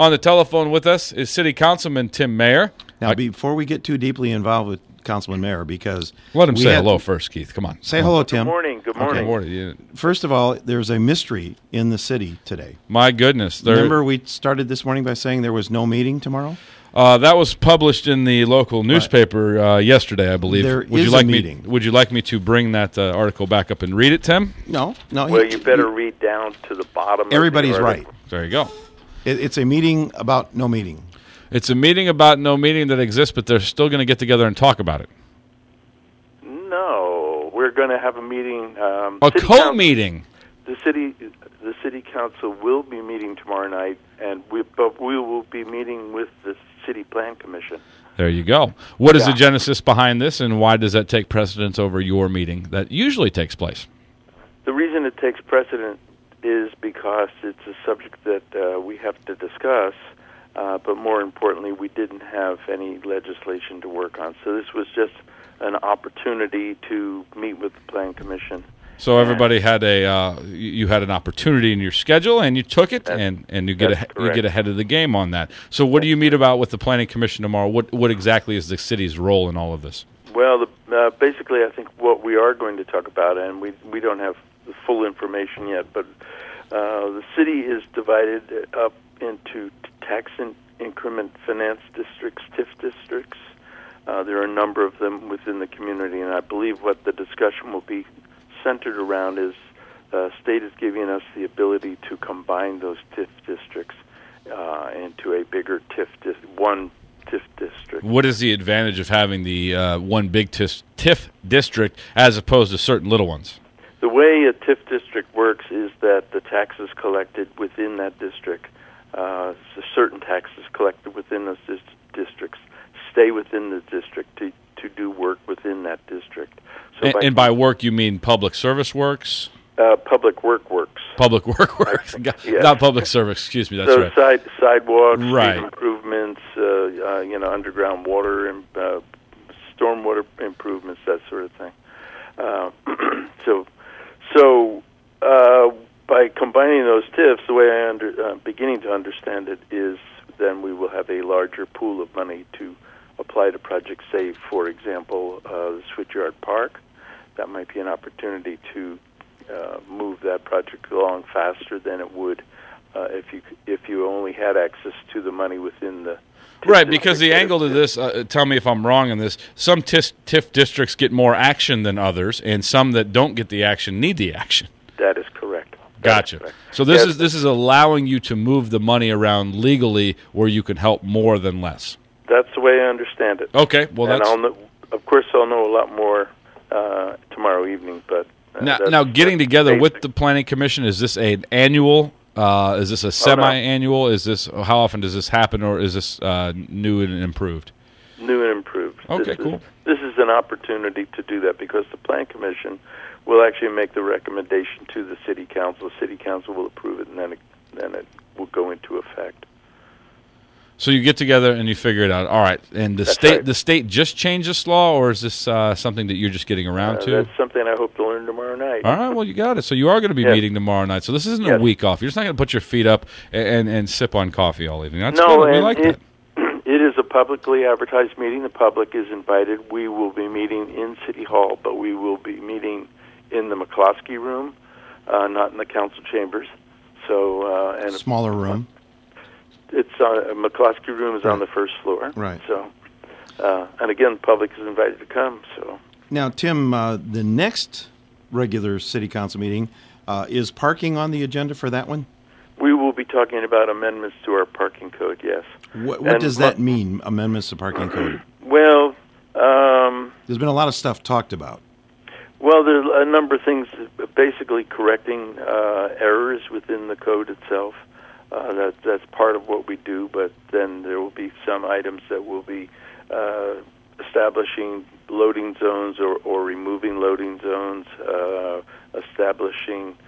On the telephone with us is City Councilman Tim Mayer. Now, before we get too deeply involved with Councilman Mayer, because let him say hello first, Keith. Come on. Say hello, Tim. Good morning. Good morning. Okay. Good morning. Yeah. First of all, there's a mystery in the city today. My goodness. Remember we started this morning by saying there was no meeting tomorrow? That was published in the local newspaper yesterday, I believe. Would you like a meeting. Would you like me to bring that article back up and read it, Tim? No. Well, you better read down to the bottom. Everybody's right. There you go. It's a meeting about no meeting. It's a meeting about no meeting that exists, but they're still going to get together and talk about it. No, we're going to have a meeting. A co-meeting. The city council will be meeting tomorrow night, but we will be meeting with the City Plan Commission. There you go. What is the genesis behind this, and why does that take precedence over your meeting that usually takes place? The reason it takes precedence is because it's a subject that we have to discuss, but more importantly, we didn't have any legislation to work on. So this was just an opportunity to meet with the Plan Commission. So everybody had you had an opportunity in your schedule, and you took it, and you get ahead of the game on that. So what do you meet about with the Planning Commission tomorrow? What exactly is the city's role in all of this? Well, basically, I think what we are going to talk about, and we don't have the full information yet, but the city is divided up into tax increment finance districts, TIF districts. There are a number of them within the community, and I believe what the discussion will be centered around is state is giving us the ability to combine those TIF districts into a bigger one TIF district. What is the advantage of having the one big TIF district as opposed to certain little ones? The way a TIF district works is that the taxes collected within that district, certain taxes collected within those districts, stay within the district to do work within that district. So and by work, you mean public service works? Public works. Public works. Yes. Not public service, excuse me, that's right. So sidewalks, right. Street improvements, underground water, and stormwater improvements, that sort of thing. So by combining those TIFs, the way I'm beginning to understand it is then we will have a larger pool of money to apply to projects, say, for example, the Switchyard Park. That might be an opportunity to move that project along faster than it would if you only had access to the money within the right, because the angle to this, tell me if I'm wrong on this, some TIF districts get more action than others, and some that don't get the action need the action. That is correct. Gotcha. Correct. So this is allowing you to move the money around legally where you can help more than less. That's the way I understand it. Okay, well, of course, I'll know a lot more tomorrow evening. But now, getting together with the Planning Commission, is this an annual? Is this a semi-annual? Is this how often does this happen, or is this new and improved? New and improved. Okay, cool. This is an opportunity to do that because the Plan Commission will actually make the recommendation to the City Council. The City Council will approve it, and then it will go into effect. So you get together and you figure it out. All right, and the state just changed this law, or is this something that you're just getting around to? That's something I hope to learn tomorrow night. All right, well, you got it. So you are going to be meeting tomorrow night. So this isn't a week off. You're just not going to put your feet up and sip on coffee all evening. That's good. We like that. It is a publicly advertised meeting. The public is invited. We will be meeting in City Hall, but we will be meeting in the McCloskey room, not in the council chambers. So and smaller room. It's McCloskey room is on the first floor. Right. So, and again, the public is invited to come. So now, Tim, the next regular City Council meeting is parking on the agenda for that one? We will be talking about amendments to our parking code. Yes. What does that mean? Amendments to parking code? Well, there's been a lot of stuff talked about. Well, there's a number of things, basically correcting errors within the code itself. That's part of what we do, but then there will be some items that will be establishing loading zones or removing loading zones, establishing.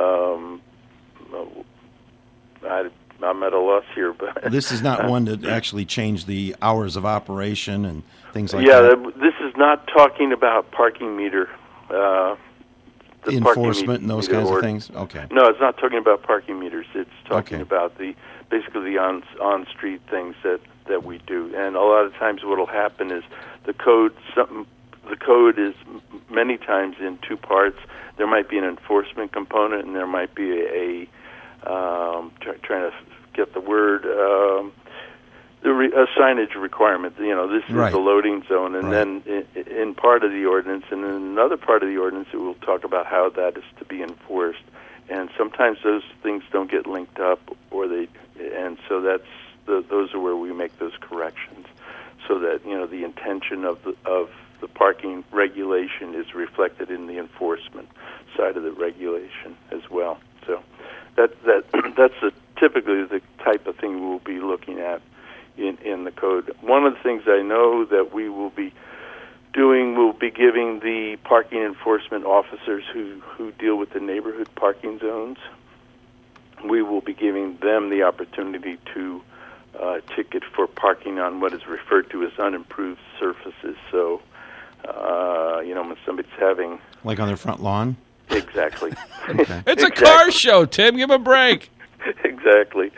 I'm at a loss here, but this is not one to actually change the hours of operation and things like that. Yeah, this is not talking about parking meter the enforcement and those kinds of things. Okay. No, it's not talking about parking meters. It's talking about basically the on-street things that we do. And a lot of times, what'll happen is the code is many times in two parts. There might be an enforcement component, and there might be a trying to get the word. A signage requirement. This is the loading zone, and then in part of the ordinance, and in another part of the ordinance, it will talk about how that is to be enforced. And sometimes those things don't get linked up, and so those are where we make those corrections, so that the intention of the parking regulation is reflected in the enforcement side of the regulation as well. So that's typically the type of thing we'll be looking at in the code. One of the things I know that we will be doing, we'll be giving the parking enforcement officers who deal with the neighborhood parking zones, we will be giving them the opportunity to ticket for parking on what is referred to as unimproved surfaces. So, when somebody's having... Like on their front lawn? Exactly. Okay. It's a car show, Tim. Give him a break. Exactly.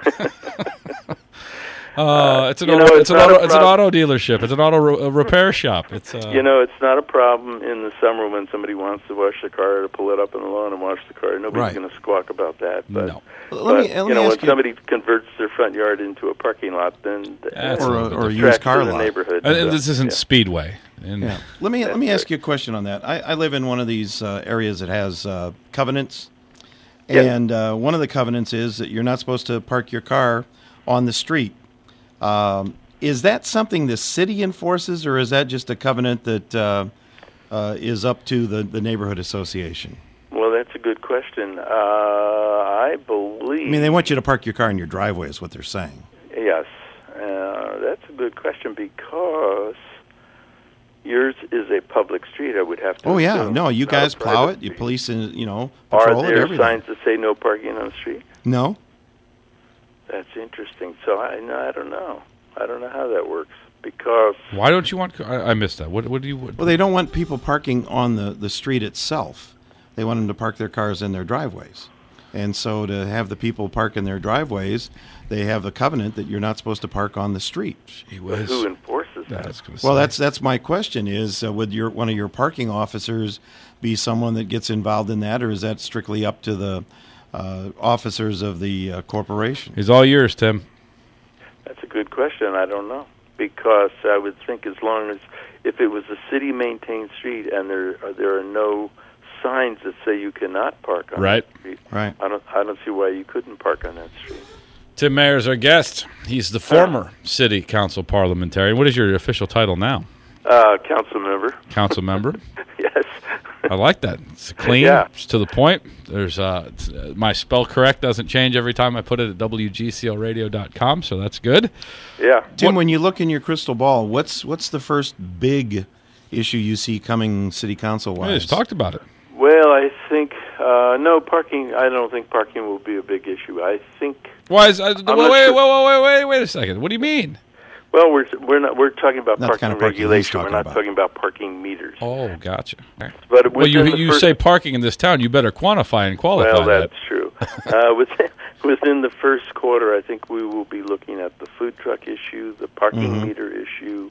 It's an auto dealership. It's an auto repair shop. It's it's not a problem in the summer when somebody wants to wash the car or pull it up on the lawn and wash the car. Nobody's going to squawk about that. But, no. When somebody converts their front yard into a parking lot, then or a used car lot. Neighborhood. This isn't Speedway. Let me ask you a question on that. I live in one of these areas that has covenants, and one of the covenants is that you're not supposed to park your car on the street. Is that something the city enforces, or is that just a covenant that is up to the neighborhood association? Well, that's a good question. I believe... they want you to park your car in your driveway is what they're saying. Yes. That's a good question because yours is a public street, I would have to assume. Yeah. No, you guys plow it. You police and, patrol it, Are there everything. signs that say no parking on the street? No. That's interesting. So I don't know. I don't know how that works because... Why don't you want... I missed that. What do you... Well, they don't want people parking on the street itself. They want them to park their cars in their driveways. And so to have the people park in their driveways, they have a covenant that you're not supposed to park on the street. Who enforces that? Well, that's my question is, would one of your parking officers be someone that gets involved in that, or is that strictly up to the officers of the corporation? He's all yours, Tim. That's a good question. I don't know. Because I would think as long as, if it was a city-maintained street and there are no signs that say you cannot park on that street, right. I don't see why you couldn't park on that street. Tim Mayer's our guest. He's the former city council parliamentarian. What is your official title now? Council member. Council member? Yes. I like that. It's clean. It's to the point. There's my spell correct doesn't change every time I put it at WGCLradio.com, so that's good. Yeah. Tim, when you look in your crystal ball, what's the first big issue you see coming city council-wise? We just talked about it. Well, I think no parking. I don't think parking will be a big issue. I think. Why is? Wait a second. What do you mean? Well, we're talking about parking kind of regulation. We're not talking about parking meters. Oh, gotcha. But you say parking in this town. You better quantify and qualify. Well, that's true. Within the first quarter, I think we will be looking at the food truck issue, the parking meter issue.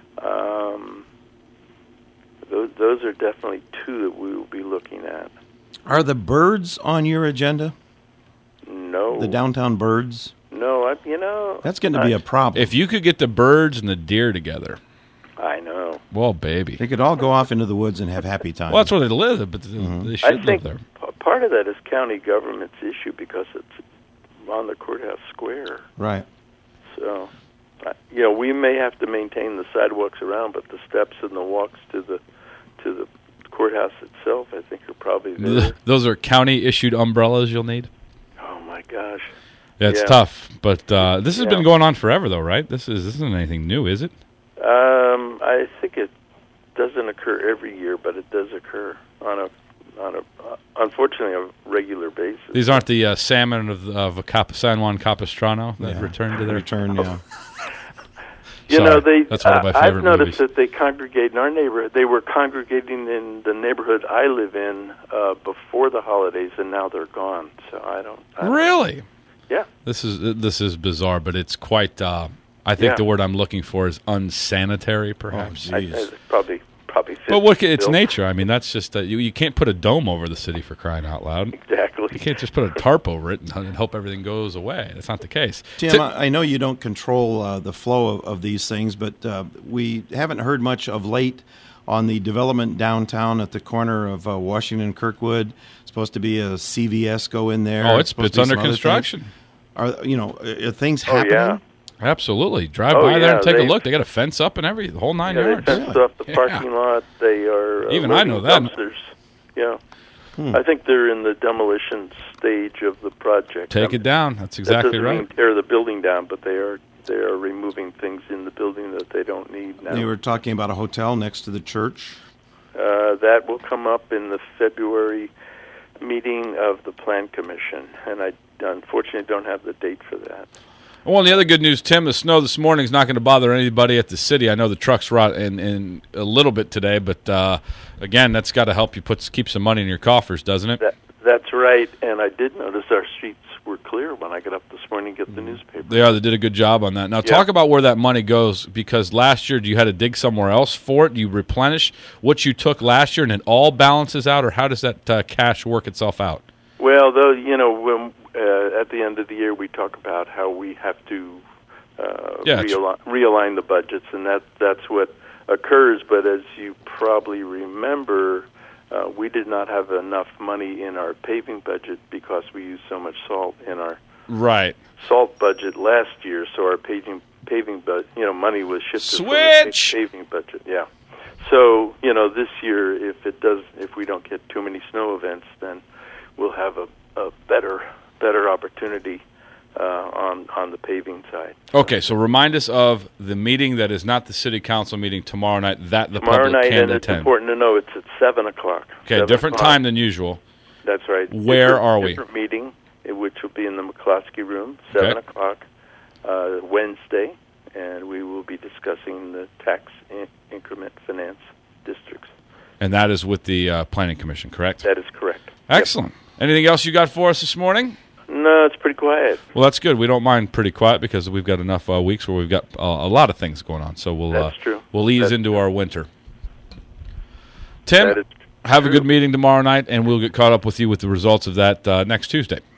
Those are definitely two that we will be looking at. Are the birds on your agenda? No. The downtown birds? No, that's going to be a problem. If you could get the birds and the deer together. I know. Well, baby. They could all go off into the woods and have happy time. Well, that's where they live, but they should live there. Part of that is county government's issue because it's on the courthouse square. Right. So, we may have to maintain the sidewalks around, but the steps and the walks to the courthouse itself, I think, are probably there. Those are county-issued umbrellas you'll need? Oh, my gosh. Yeah, it's tough, but this has been going on forever, though, right? This isn't anything new, is it? I think it doesn't occur every year, but it does occur on a unfortunately a regular basis. These aren't the salmon of San Juan Capistrano that return to their return. Yeah. You know, that's one of my favorite I've noticed movies. that they congregate in our neighborhood. They were congregating in the neighborhood I live in before the holidays, and now they're gone. So I don't Really? Yeah. This is bizarre, but it's quite. I think the word I'm looking for is unsanitary, perhaps. Oh, geez. Probably. But it's nature. I mean, that's just you can't put a dome over the city for crying out loud. Exactly. You can't just put a tarp over it and hope everything goes away. That's not the case. Tim, I know you don't control the flow of these things, but we haven't heard much of late on the development downtown at the corner of Washington and Kirkwood. It's supposed to be a CVS go in there. Oh, it's under construction. Are things happening? Yeah. Absolutely. Drive by there and take a look. They got a fence up and the whole 9 yards. They fenced up the parking lot. They are even I know that. Dumpsters. Yeah. I think they're in the demolition stage of the project. Take it down. That's exactly right. Mean tear the building down, but they are removing things in the building that they don't need now. They were talking about a hotel next to the church. That will come up in the February meeting of the Plan Commission, and I unfortunately don't have the date for that. Well, and the other good news, Tim, the snow this morning is not going to bother anybody at the city. I know the trucks were out in a little bit today, but again, that's got to help you keep some money in your coffers, doesn't it? That's right, and I did notice our streets were clear when I got up this morning to get the newspaper. They did a good job on that. Now, talk about where that money goes, because last year you had to dig somewhere else for it. You replenish what you took last year, and it all balances out, or how does that cash work itself out? Well, though, when at the end of the year we talk about how we have to realign the budgets, and that's what occurs. But as you probably remember, we did not have enough money in our paving budget because we used so much salt in our salt budget last year. So our paving money was shifted from the paving budget. Yeah. So this year, if we don't get too many snow events, then we'll have a better opportunity on the paving side. Okay, so remind us of the meeting that is not the city council meeting tomorrow night that the tomorrow public night, can and attend. It's important to know it's at 7:00. Okay, different time than usual. That's right. Where are we? Different meeting, which will be in the McCloskey Room, 7:00 Wednesday, and we will be discussing the tax increment finance districts. And that is with the Planning Commission, correct? That is correct. Excellent. Yep. Anything else you got for us this morning? No, it's pretty quiet. Well, that's good. We don't mind pretty quiet because we've got enough weeks where we've got a lot of things going on. So we'll ease into our winter. Tim, have a good meeting tomorrow night, and we'll get caught up with you with the results of that next Tuesday.